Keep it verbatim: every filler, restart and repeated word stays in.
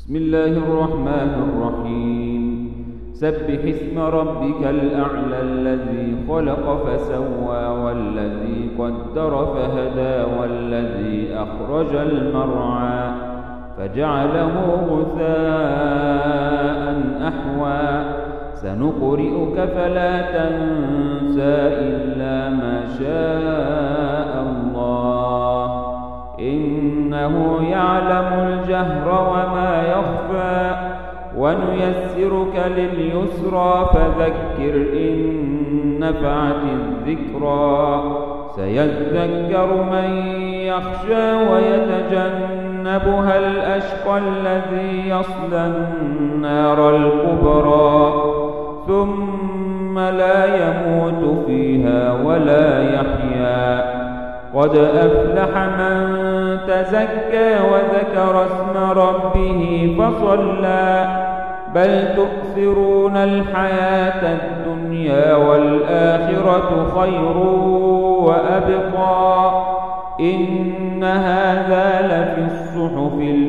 بسم الله الرحمن الرحيم سبح اسم ربك الأعلى الذي خلق فسوى والذي قدر فهدى والذي أخرج المرعى فجعله غثاء أحوى سنقرئك فلا تنسى إلا ما شاء الله إنه يعلم الجهر وما يخفى ونيسرك لليسرى فذكر إن نفعت الذكرى سيذكر من يخشى ويتجنبها الأشقى الذي يصلى النار الكبرى ثم لا يموت فيها ولا يحيا قد أفلح من تزكى وذكر اسم ربه فصلى بل تؤثرون الحياة الدنيا والآخرة خير وأبقى إن هذا لفي الصحف